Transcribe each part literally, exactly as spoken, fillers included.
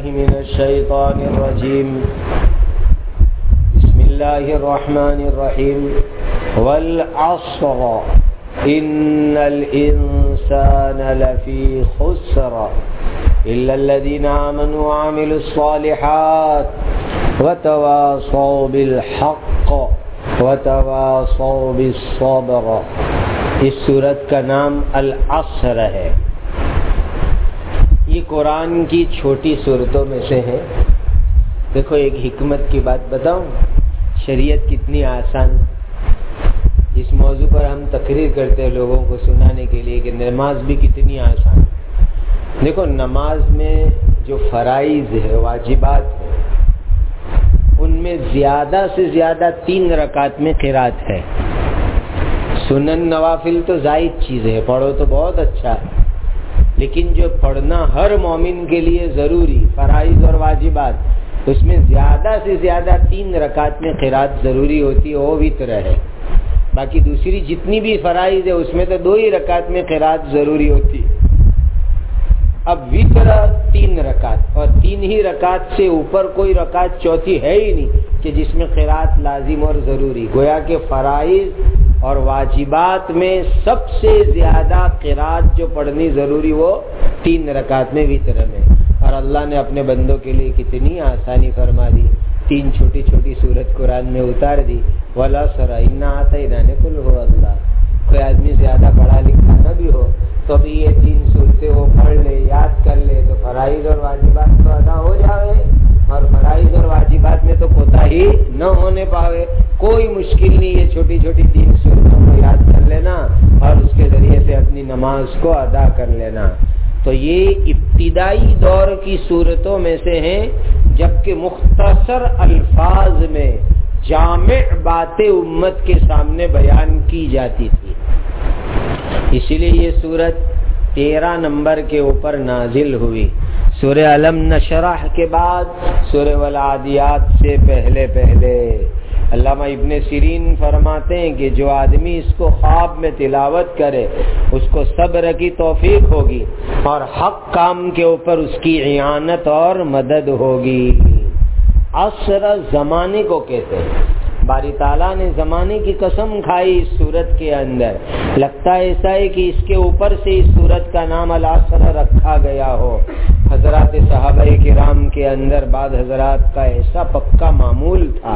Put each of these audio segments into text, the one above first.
من الشيطان الرجيم بسم الله الرحمن الرحيم والعصر إن الإنسان لفي خسر إلا الذين آمنوا وعملوا الصالحات وتواصوا بالحق وتواصوا بالصبر. اس سورت کا نام العصر ہے. یہ قرآن کی چھوٹی سورتوں میں سے ہے. دیکھو ایک حکمت کی بات بتاؤں، شریعت کتنی آسان. اس موضوع پر ہم تقریر کرتے ہیں لوگوں کو سنانے کے لیے کہ نماز بھی کتنی آسان. دیکھو نماز میں جو فرائض ہے، واجبات ہے، ان میں زیادہ سے زیادہ تین رکعت میں قرات ہے. سنن نوافل تو زائد چیز ہے، پڑھو تو بہت اچھا ہے، لیکن جو پڑھنا ہر مومن کے لیے ضروری فرائض اور واجبات، اس میں زیادہ سے زیادہ تین رکعت میں قرات ضروری ہوتی ہے، وہ وتر ہے. باقی دوسری جتنی بھی فرائض ہے اس میں تو دو ہی رکعت میں قرات ضروری ہوتی ہے. اب وتر تین رکعت، اور تین ہی رکعت سے اوپر کوئی رکعت چوتھی ہے ہی نہیں کہ جس میں قرات لازم اور ضروری. گویا کہ فرائض اور واجبات میں سب سے زیادہ قرات جو پڑھنی ضروری وہ تین رکعت میں وتر میں. اور اللہ نے اپنے بندوں کے لیے کتنی آسانی فرما دی. تین چھوٹی چھوٹی سورت قرآن میں اتار دی. والعصر انا اعطینا قل هو اللہ. کوئی آدمی زیادہ پڑھا لکھا نہ بھی ہو تو بھی یہ تین سورتیں وہ پڑھ لے، یاد کر لے تو فرائض اور واجبات تو ادا ہو جاوے، اور فرائض اور واجبات میں تو کوتاہی نہ ہونے پاوے. کوئی مشکل نہیں، یہ چھوٹی چھوٹی تین سورتوں کو یاد کر لینا اور اس کے ذریعے سے اپنی نماز کو ادا کر لینا. تو یہ ابتدائی دور کی صورتوں میں سے ہیں، جبکہ مختصر الفاظ میں جامع باتیں امت کے سامنے بیان کی جاتی تھی. اسی لیے یہ سورت تیرہ نمبر کے اوپر نازل ہوئی. سورہ علم نشرح کے بعد سورہ والعادیات سے پہلے پہلے. علامہ ابن سیرین فرماتے ہیں کہ جو آدمی اس کو خواب میں تلاوت کرے اس کو صبر کی توفیق ہوگی اور حق کام کے اوپر اس کی اعانت اور مدد ہوگی. عصر زمانے کو کہتے ہیں. باری تعالیٰ نے زمانے کی قسم کھائی اس سورت کے اندر. لگتا ہے ایسا ہے کہ اس کے اوپر سے اس سورت کا نام العصر رکھا گیا ہو. حضرات صحابہ کرام کے اندر بعض حضرات کا ایسا پکا معمول تھا.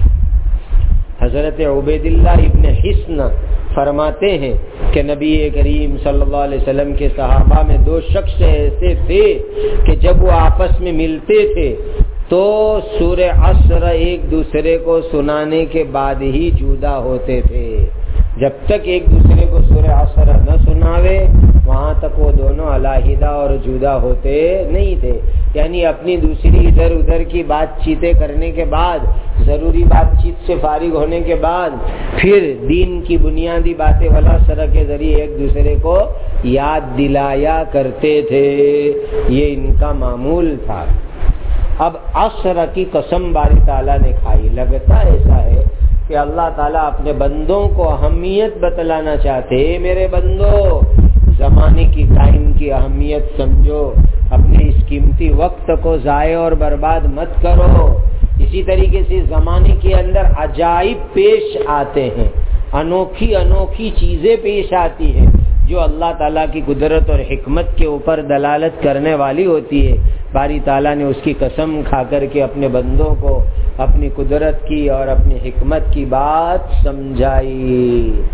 حضرت عبید اللہ ابن حسن فرماتے ہیں کہ نبی کریم صلی اللہ علیہ وسلم کے صحابہ میں دو شخص ایسے تھے کہ جب وہ آپس میں ملتے تھے تو سورہ عصر ایک دوسرے کو سنانے کے بعد ہی جدا ہوتے تھے. جب تک ایک دوسرے کو سورہ عصر نہ سناوے وہاں تک وہ دونوں علیحدہ اور جدا ہوتے نہیں تھے. یعنی اپنی دوسری ادھر ادھر کی بات چیتیں کرنے کے بعد، ضروری بات چیت سے فارغ ہونے کے بعد پھر دین کی بنیادی باتیں والعصر کے ذریعے ایک دوسرے کو یاد دلایا کرتے تھے. یہ ان کا معمول تھا. اب عصر کی قسم باری تعالیٰ نے کھائی. لگتا ایسا ہے کہ اللہ تعالیٰ اپنے بندوں کو اہمیت بتلانا چاہتے. میرے بندو، زمانے کی ٹائم کی اہمیت سمجھو، اپنے اس قیمتی وقت کو ضائع اور برباد مت کرو. اسی طریقے سے زمانے کے اندر عجائب پیش آتے ہیں، انوکھی انوکھی چیزیں پیش آتی ہیں جو اللہ تعالیٰ کی قدرت اور حکمت کے اوپر دلالت کرنے والی ہوتی ہے. باری تعالیٰ نے اس کی قسم کھا کر کے اپنے بندوں کو اپنی قدرت کی اور اپنی حکمت کی بات سمجھائی.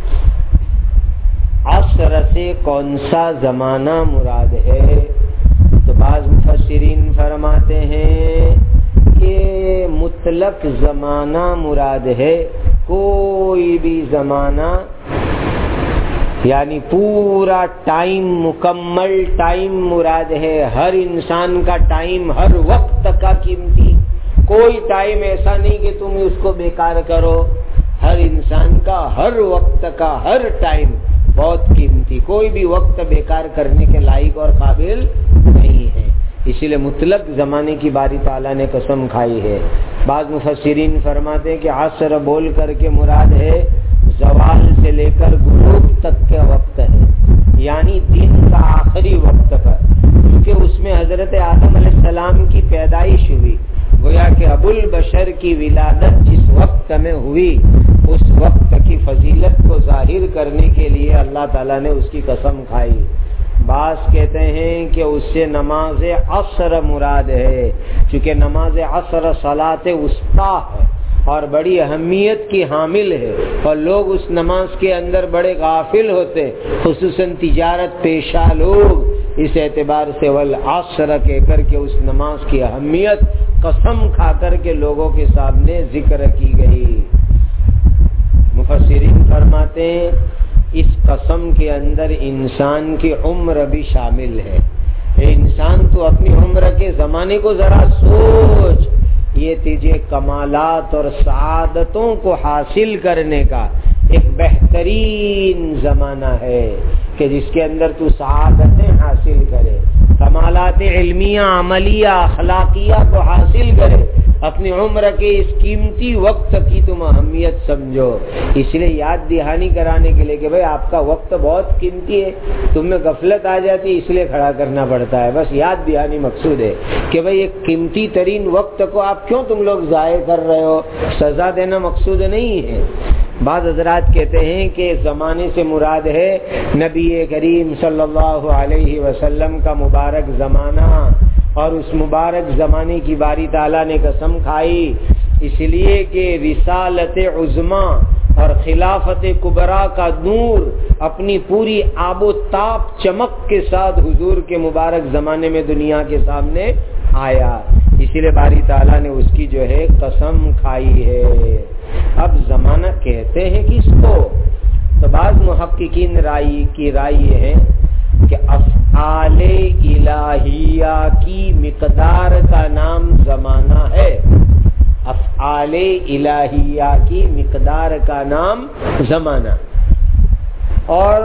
عصر سے کون سا زمانہ مراد ہے؟ تو بعض مفسرین فرماتے ہیں کہ مطلق زمانہ مراد ہے. کوئی بھی زمانہ، یعنی پورا ٹائم، مکمل ٹائم مراد ہے. ہر انسان کا ٹائم ہر وقت کا قیمتی. کوئی ٹائم ایسا نہیں کہ تم اس کو بیکار کرو. ہر انسان کا ہر وقت کا ہر ٹائم بہت قیمتی. کوئی بھی وقت بیکار کرنے کے لائق اور قابل نہیں ہے. اسی لیے مطلق زمانے کی باری تعالیٰ نے قسم کھائی ہے. بعض مفسرین فرماتے ہیں کہ عصر بول کر کے مراد ہے زوال سے لے کر غروب تک کا وقت ہے. یعنی دن کا آخری وقت پر، کیونکہ اس میں حضرت آدم علیہ السلام کی پیدائش ہوئی، گویا کہ ابو البشر کی ولادت جس وقت میں ہوئی اس وقت کی فضیلت کو ظاہر کرنے کے لیے اللہ تعالیٰ نے اس کی قسم کھائی۔ بعض کہتے ہیں کہ اس سے نماز عصر مراد ہے، چونکہ نماز عصر صلاۃ وسطیٰ ہے اور بڑی اہمیت کی حامل ہے، اور لوگ اس نماز کے اندر بڑے غافل ہوتے، خصوصاً تجارت پیشہ لوگ، اس اعتبار سے والعصر کہہ کر کے اس نماز کی اہمیت قسم کھا کر کے لوگوں کے سامنے ذکر کی گئی۔ مفسرین فرماتے ہیں اس قسم کے اندر انسان کی عمر بھی شامل ہے۔ اے انسان تو اپنی عمر کے زمانے کو ذرا سوچ، یہ تجھے کمالات اور سعادتوں کو حاصل کرنے کا ایک بہترین زمانہ ہے کہ جس کے اندر تو سعادتیں حاصل کرے، کمالات علمیہ، عملیہ، اخلاقیہ کو حاصل کرے، اپنی عمر کے اس قیمتی وقت کی تم اہمیت سمجھو۔ اس لیے یاد دہانی کرانے کے لیے کہ بھئی آپ کا وقت بہت قیمتی ہے، تم میں غفلت آ جاتی اس لیے کھڑا کرنا پڑتا ہے، بس یاد دہانی مقصود ہے کہ بھئی ایک قیمتی ترین وقت کو آپ کیوں تم لوگ ضائع کر رہے ہو، سزا دینا مقصود نہیں ہے۔ بعض حضرات کہتے ہیں کہ زمانے سے مراد ہے نبی کریم صلی اللہ علیہ وسلم کا مبارک زمانہ، اور اس مبارک زمانے کی باری تعالیٰ نے قسم کھائی اس لیے کہ رسالت عظما اور خلافت کبریٰ کا نور اپنی پوری آب و تاب چمک کے ساتھ حضور کے مبارک زمانے میں دنیا کے سامنے آیا، اسی لیے باری تعالیٰ نے اس کی جو ہے قسم کھائی ہے۔ اب زمانہ کہتے ہیں کس کو؟ تو بعض محققین رائے کی رائے یہ ہے کہ افعال الہیہ کی مقدار کا نام زمانہ ہے، افعال الہیہ کی مقدار کا نام زمانہ، اور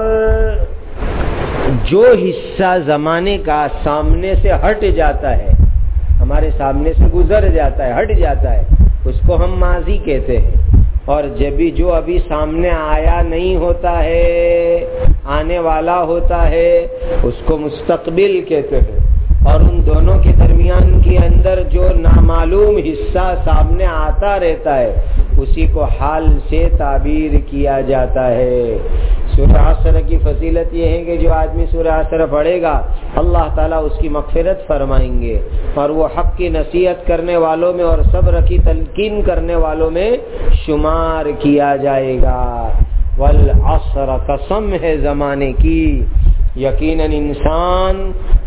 جو حصہ زمانے کا سامنے سے ہٹ جاتا ہے، ہمارے سامنے سے گزر جاتا ہے، ہٹ جاتا ہے، اس کو ہم ماضی کہتے ہیں، اور جب بھی جو ابھی سامنے آیا نہیں ہوتا ہے، آنے والا ہوتا ہے، اس کو مستقبل کہتے ہیں، اور ان دونوں کے درمیان کے اندر جو نامعلوم حصہ سامنے آتا رہتا ہے اسی کو حال سے تعبیر کیا جاتا ہے۔ سورہ عصر کی فضیلت یہ ہے کہ جو آدمی سورہ عصر پڑھے گا اللہ تعالیٰ اس کی مغفرت فرمائیں گے، اور وہ حق کی نصیحت کرنے والوں میں اور صبر کی تلقین کرنے والوں میں شمار کیا جائے گا۔ والعصر، قسم ہے زمانے کی، یقیناً انسان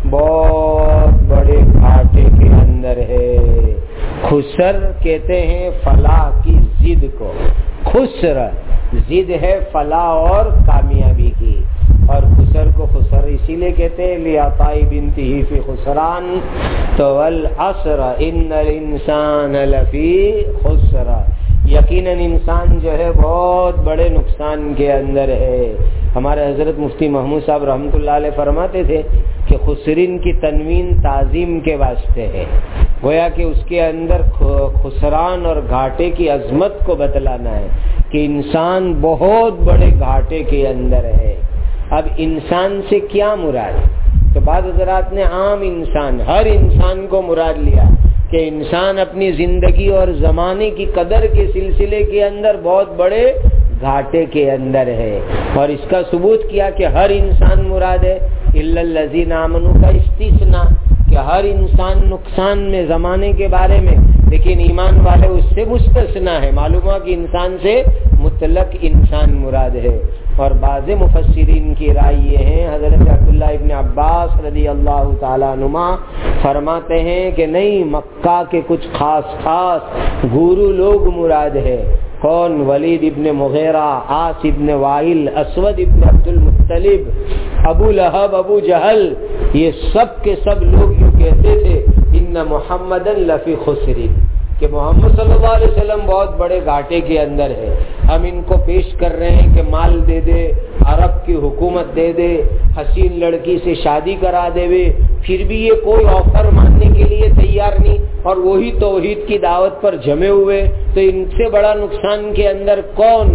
بہت بڑے گھاٹے کے اندر ہے۔ خسر کہتے ہیں فلاح کی ضد کو، خسر ضد ہے فلاح اور کامیابی کی، اور خسر کو خسر اسی لیے کہتے ہیں لیعطائی بنتہ فی خسران، تو والعصر ان الانسان لفی خسر، یقیناً انسان جو ہے بہت بڑے نقصان کے اندر ہے۔ ہمارے حضرت مفتی محمود صاحب رحمۃ اللہ علیہ فرماتے تھے کہ خسرین کی تنوین تعظیم کے واسطے ہے، گویا کہ اس کے اندر خسران اور گھاٹے کی عظمت کو بتلانا ہے کہ انسان بہت بڑے گھاٹے کے اندر ہے۔ اب انسان سے کیا مراد؟ تو بعض حضرات نے عام انسان، ہر انسان کو مراد لیا کہ انسان اپنی زندگی اور زمانے کی قدر کے سلسلے کے اندر بہت بڑے گھاٹے کے اندر ہے، اور اس کا ثبوت کیا کہ ہر انسان مراد ہے، الا الذین آمنوا کا استثناء، کہ ہر انسان نقصان میں زمانے کے بارے میں، لیکن ایمان والے اس سے مستثنا ہے، معلوم ہوا کہ انسان سے مطلق انسان مراد ہے۔ اور بعض مفسرین کی رائے یہ ہے، حضرت عبداللہ ابن عباس رضی اللہ تعالیٰ عنہما فرماتے ہیں کہ نہیں، مکہ کے کچھ خاص خاص گورو لوگ مراد ہے۔ کون؟ ولید ابن مغیرہ، عاص ابن وائل، اسود ابن عبد المطلب، ابو لہب، ابو جہل، یہ سب کے سب لوگ یوں کہتے تھے ان محمدً لفی خسرین، کہ محمد صلی اللہ علیہ وسلم بہت بڑے گھاٹے کے اندر ہے۔ ہم ان کو پیش کر رہے ہیں کہ مال دے دے، عرب کی حکومت دے دے، حسین لڑکی سے شادی کرا دے، پھر بھی یہ کوئی آفر ماننے کے لیے تیار نہیں، اور وہی توحید کی دعوت پر جمے ہوئے، تو ان سے بڑا نقصان کے اندر کون؟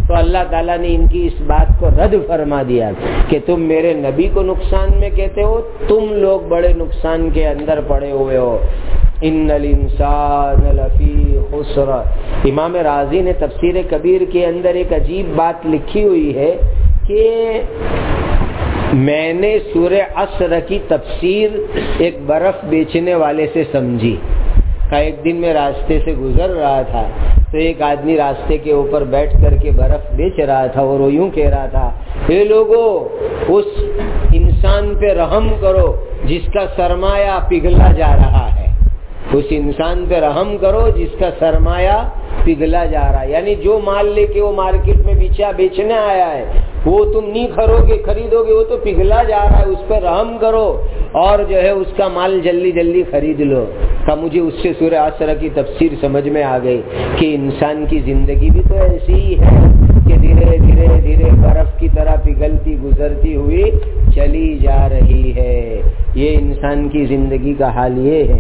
تو اللہ تعالیٰ نے ان کی اس بات کو رد فرما دیا کہ تم میرے نبی کو نقصان میں کہتے ہو، تم لوگ بڑے نقصان کے اندر پڑے ہوئے ہو۔ ان الانسان لفی خسر۔ امام رازی نے تفسیر کبیر کے اندر ایک عجیب بات لکھی ہوئی ہے کہ میں نے سورہ عصر کی تفسیر ایک برف بیچنے والے سے سمجھی کہ ایک دن میں راستے سے گزر رہا تھا تو ایک آدمی راستے کے اوپر بیٹھ کر کے برف بیچ رہا تھا اور وہ یوں کہہ رہا تھا، اے لوگو اس انسان پہ رحم کرو جس کا سرمایہ پگھلا جا رہا ہے، اس انسان پہ رحم کرو جس کا سرمایہ پگھلا جا رہا ہے، یعنی جو مال لے کے وہ مارکیٹ میں بیچا بیچنے آیا ہے وہ تم نہیں کھرو گے خریدو گے، وہ تو پگھلا جا رہا ہے، اس پہ رحم کرو اور جو ہے اس کا مال جلدی جلدی خرید لو۔ کہ مجھے اس سے سورہ عصر کی تفسیر سمجھ میں آ گئی کہ انسان کی زندگی بھی تو ایسی ہی ہے کہ دھیرے دھیرے دھیرے برف کی طرح پگھلتی گزرتی ہوئی چلی جا رہی ہے۔ یہ انسان کی زندگی کا حال یہ ہے۔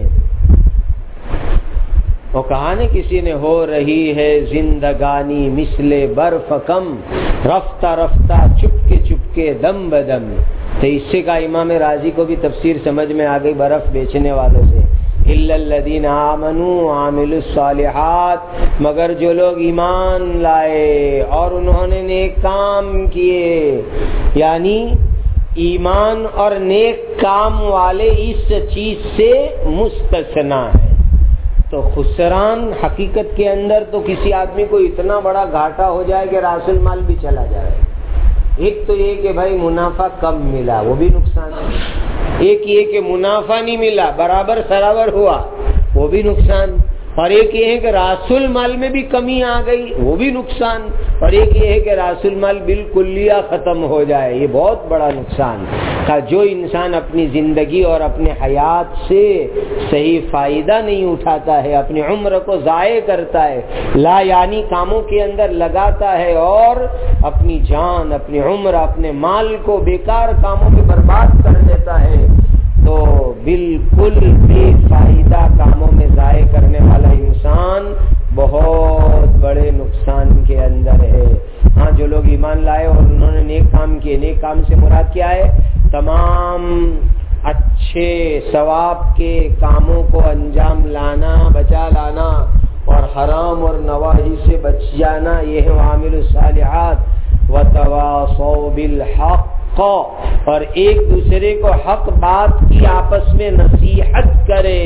وہ کہا نا کسی نے، ہو رہی ہے زندگانی مثل برف کم، رفتہ رفتہ چپکے چپکے دم بدم۔ تو اس سے کا امام راضی کو بھی تفسیر سمجھ میں آ گئی برف بیچنے والوں سے، الا الذین آمنوا وعملوا الصالحات، مگر جو لوگ ایمان لائے اور انہوں نے نیک کام کیے، یعنی ایمان اور نیک کام والے اس چیز سے مستثنا ہے۔ تو خسران حقیقت کے اندر تو کسی آدمی کو اتنا بڑا گھاٹا ہو جائے کہ راس المال بھی چلا جائے۔ ایک تو یہ کہ بھائی منافع کم ملا، وہ بھی نقصان ہے، ایک یہ کہ منافع نہیں ملا برابر سرابر ہوا، وہ بھی نقصان، اور ایک یہ ہے کہ راس المال میں بھی کمی آ گئی، وہ بھی نقصان، اور ایک یہ ہے کہ راس المال بالکلیہ ختم ہو جائے، یہ بہت بڑا نقصان کا۔ جو انسان اپنی زندگی اور اپنے حیات سے صحیح فائدہ نہیں اٹھاتا ہے، اپنی عمر کو ضائع کرتا ہے، لا یعنی کاموں کے اندر لگاتا ہے اور اپنی جان، اپنی عمر، اپنے مال کو بیکار کاموں میں برباد کر دیتا ہے، تو بالکل بے فائدہ کاموں میں ضائع کرنے والا انسان بہت بڑے نقصان کے اندر ہے۔ ہاں، جو لوگ ایمان لائے اور انہوں نے نیک کام کیے، نیک کام سے مراد کیا ہے؟ تمام اچھے ثواب کے کاموں کو انجام لانا، بچا لانا، اور حرام اور نواہی سے بچ جانا، یہ ہے وعاملوا الصالحات وتواصوا بالحق، اور ایک دوسرے کو حق بات کی آپس میں نصیحت کرے،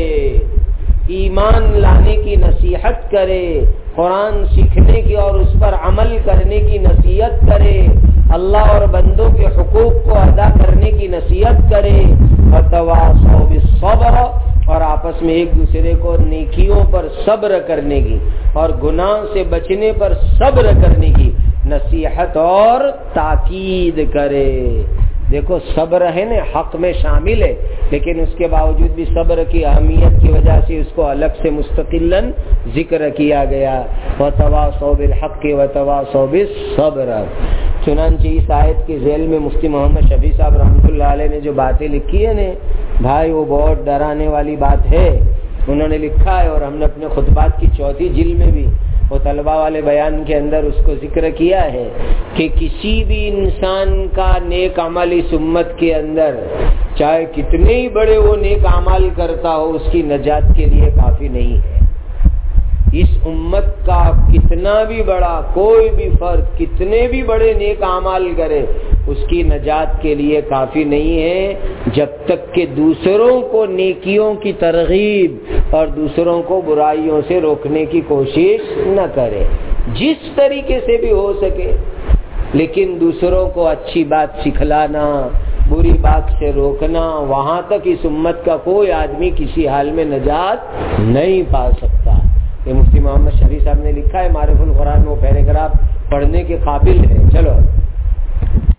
ایمان لانے کی نصیحت کرے، قرآن سیکھنے کی اور اس پر عمل کرنے کی نصیحت کرے، اللہ اور بندوں کے حقوق کو ادا کرنے کی نصیحت کرے، وتواصوا بالصبر، اور آپس میں ایک دوسرے کو نیکیوں پر صبر کرنے کی اور گناہ سے بچنے پر صبر کرنے کی نصیحت اور تاکید کرے۔ دیکھو صبر ہے نا حق میں شامل ہے، لیکن اس کے باوجود بھی صبر کی اہمیت کی وجہ سے اس کو الگ سے مستقلاً ذکر کیا گیا، وتواصوا بالحق وتواصوا بالصبر۔ چنانچہ اس آیت کے ذیل میں مفتی محمد شفیع صاحب رحمۃ اللہ علیہ نے جو باتیں لکھی ہیں نا بھائی، وہ بہت ڈرانے والی بات ہے۔ انہوں نے لکھا ہے اور ہم نے اپنے خطبات کی چوتھی جلد میں بھی وہ طلبہ والے بیان کے اندر اس کو ذکر کیا ہے کہ کسی بھی انسان کا نیک عمل اس امت کے اندر چاہے کتنے ہی بڑے وہ نیک عمل کرتا ہو، اس کی نجات کے لیے کافی نہیں ہے۔ اس امت کا کتنا بھی بڑا کوئی بھی فرد کتنے بھی بڑے نیک اعمال کرے، اس کی نجات کے لیے کافی نہیں ہے جب تک کہ دوسروں کو نیکیوں کی ترغیب اور دوسروں کو برائیوں سے روکنے کی کوشش نہ کرے، جس طریقے سے بھی ہو سکے، لیکن دوسروں کو اچھی بات سکھلانا، بری بات سے روکنا، وہاں تک اس امت کا کوئی آدمی کسی حال میں نجات نہیں پا سکتا۔ یہ مفتی محمد شفیع صاحب نے لکھا ہے معرف القرآن، وہ پیراگراف پڑھنے کے قابل ہے۔ چلو